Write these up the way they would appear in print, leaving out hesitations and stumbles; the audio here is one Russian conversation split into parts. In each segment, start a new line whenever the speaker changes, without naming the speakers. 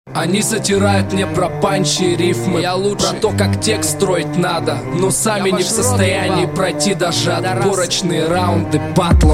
Они затирают мне про панчи и рифмы. Я лучше про то, как текст строить надо, но сами не в состоянии пройти даже отборочные раунды батлов.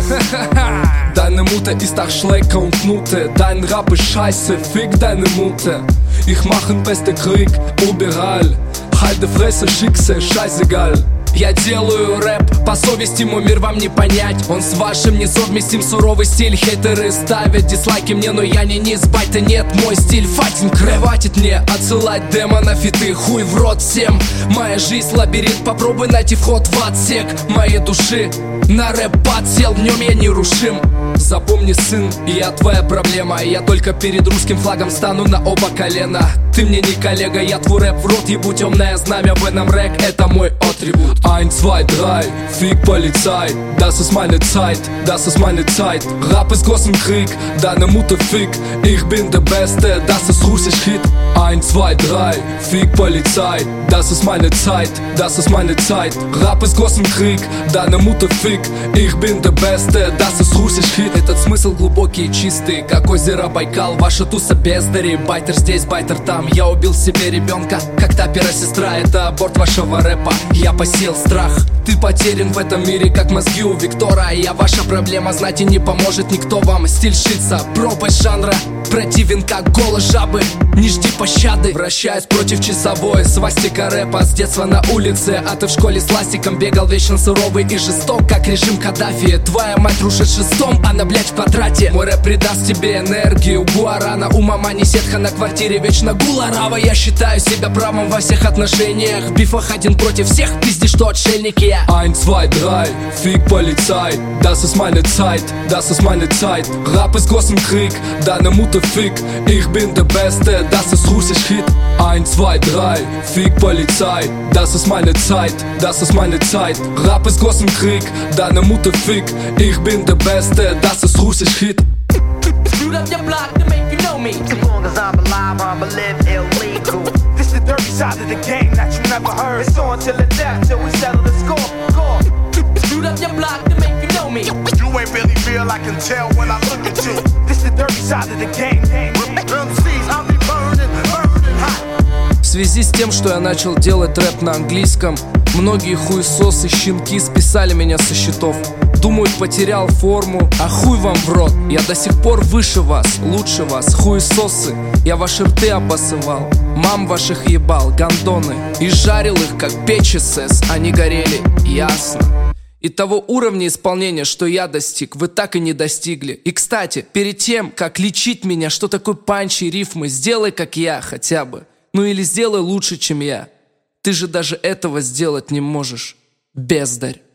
Deine Mutter ist auch Schlecker und Knute. Dein Rap ist scheiße, fick deine Mutter. Ich mach den beste Krieg, überall. Halt die Fresse, schickse, scheißegal. Я делаю рэп, по совести мой мир вам не понять. Он с вашим несовместим, суровый стиль. Хейтеры ставят дизлайки мне, но я не низ, байта нет. Мой стиль файтинг, хватит мне отсылать демонов и ты хуй в рот всем. Моя жизнь лабиринт, попробуй найти вход в отсек моей души. На рэп подсел, в нем я нерушим. Запомни, сын, я твоя проблема. Я только перед русским флагом стану на оба колена. Ты мне не коллега, я твой рэп в рот ебу. Темное знамя в этом рэк, это мой атрибут. 1, 2, 3, fick Polizei. Das ist meine Zeit, das ist meine Zeit. Rap ist großen Krieg, deine Mutter fick. Ich bin der Beste, das ist russisch Hit. 1, 2, 3, fick Polizei. Das ist meine Zeit, das ist meine Zeit. Rap ist großen Krieg, deine Mutter fick. Ich bin der Beste, das ist russisch Hit. Этот смысл глубокий и чистый, как озеро Байкал. Ваша туса бездари, байтер здесь, байтер там. Я убил себе ребенка, как та сестра. Это аборт вашего рэпа, я посеял страх. Ты потерян в этом мире, как мозги у Виктора. Я ваша проблема, знать и не поможет никто вам. Стиль шится, пропасть жанра, противен как голос жабы. Не жди пощады, вращаюсь против часовой. Свастика рэпа с детства на улице. А ты в школе с ластиком бегал вечно суровый и жесток, как режим Каддафи. Твоя мать рушит шестом, она, блядь, в квадрате. Мой рэп придаст тебе энергию гуарана. У мамани сетка на квартире вечно гуларава. Я считаю себя правым во всех отношениях. В бифах один против всех, пизди, что отшельники я. 1, 2, 3, fick Polizei. Das ist meine Zeit, das ist meine Zeit. Rap ist großen Krieg, deine Mutter fick. Ich bin der Beste, das ist russisch Hit. 1, 2, 3, fick Polizei. Das ist meine Zeit, das ist meine Zeit. Rap ist großen Krieg, deine Mutter fick. Ich bin der Beste, das ist russisch Hit.
Shoot up your block to make you know me. As long as I'm alive, I'ma live illegal.
This the dirty side of the game that you never heard. It's on till the death, till we settle the score.
Shoot up your block to make you know me.
You ain't really real, I can tell when I look at you. This the dirty side of the game. MCs, I'll be burning hot.
В связи с тем, что я начал делать рэп на английском, многие хуесосы, щенки списали меня со счетов. Думают, потерял форму, а хуй вам в рот. Я до сих пор выше вас, лучше вас, хуесосы. Я ваши рты обоссывал, мам ваших ебал, гандоны. И жарил их, как печь СС, они горели, ясно. И того уровня исполнения, что я достиг, вы так и не достигли. И, кстати, перед тем, как лечить меня, что такое панчи и рифмы, сделай, как я, хотя бы. Ну или сделай лучше, чем я. Ты же даже этого сделать не можешь, бездарь.